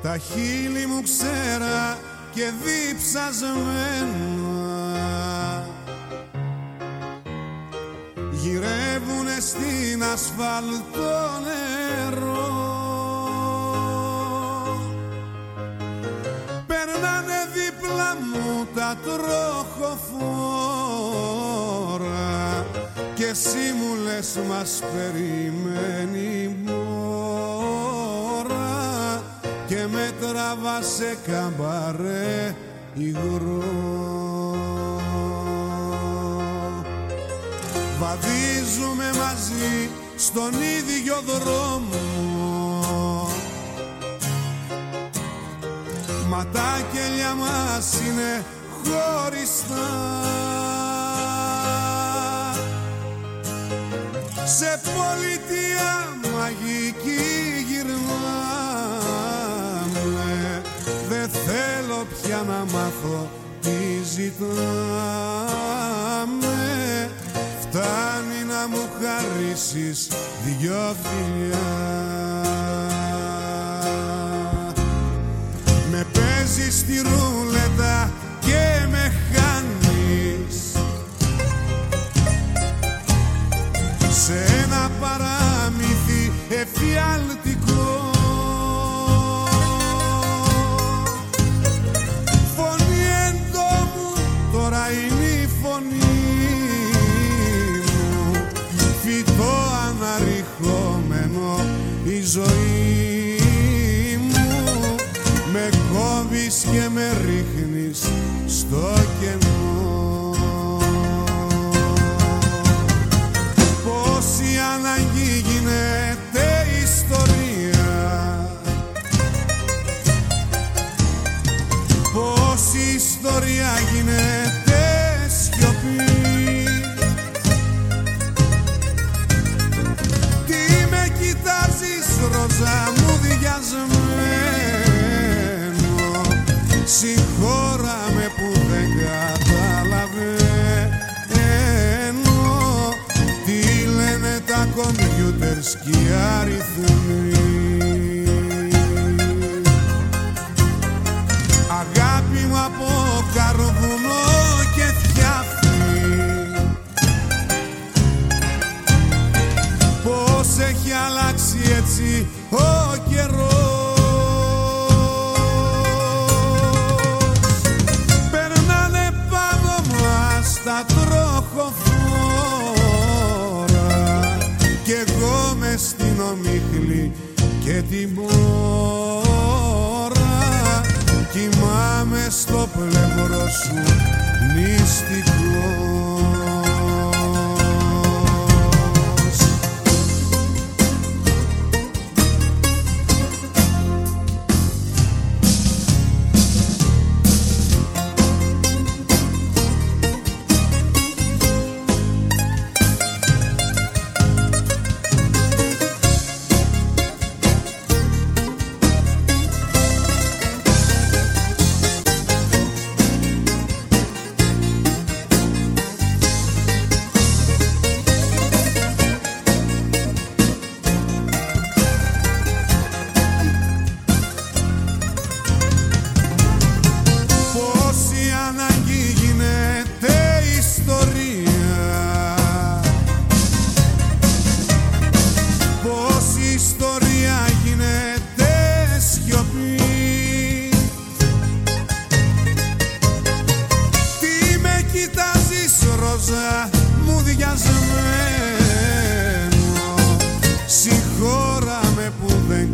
τα χείλη μου ξέρα και διψασμένα γυρεύουνε στην ασφαλτό νερό. Περνάνε δίπλα μου τα τροχοφόρα και εσύ μου λες μας περιμένει η μόρα και με τραβά σε καμπαρέ υγρό. Βαδίζουμε μαζί στον ίδιο δρόμο, μα τα κελιά μας είναι χωριστά. Σε πολιτεία μαγική γυρνάμε, δεν θέλω πια να μάθω τι ζητάμε. Φτάνει να μου χαρίσεις δυο φιλιά. Με παίζεις στη ρούλετα και με χάνεις σε ένα παράμυθι εφιαλτικό. Φωνή εντόμου τώρα είναι η φωνή μου, φυτό αναρριχόμενο η ζωή μου. Με κόβεις και με ρίχνεις στο κενό. Πόση ανάγκη γίνεται ιστορία, πόση ιστορία γίνεται σιωπή. Τι με κοιτάζεις ροζά μου διασμένο, συγχώρα με που δεν καταλαβαίνω τι λένε τα κομπιούτερς κι οι αριθμοί. Αγάπη μου από καρβουνό και φτιάχνει, πως έχει αλλάξει έτσι ο καιρός. Τα τροχοφόρα κι εγώ μες στην ομίχλη και την μπόρα κοιμάμαι στο πλευρό σου νηστικός. Μου διασμένο, συγχώρα με που δεν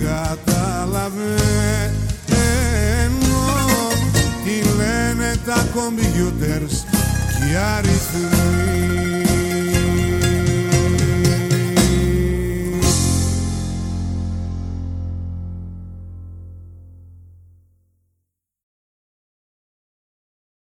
καταλαβαίνω τι λένε τα κομπιούτερς κι οι αριθμοί.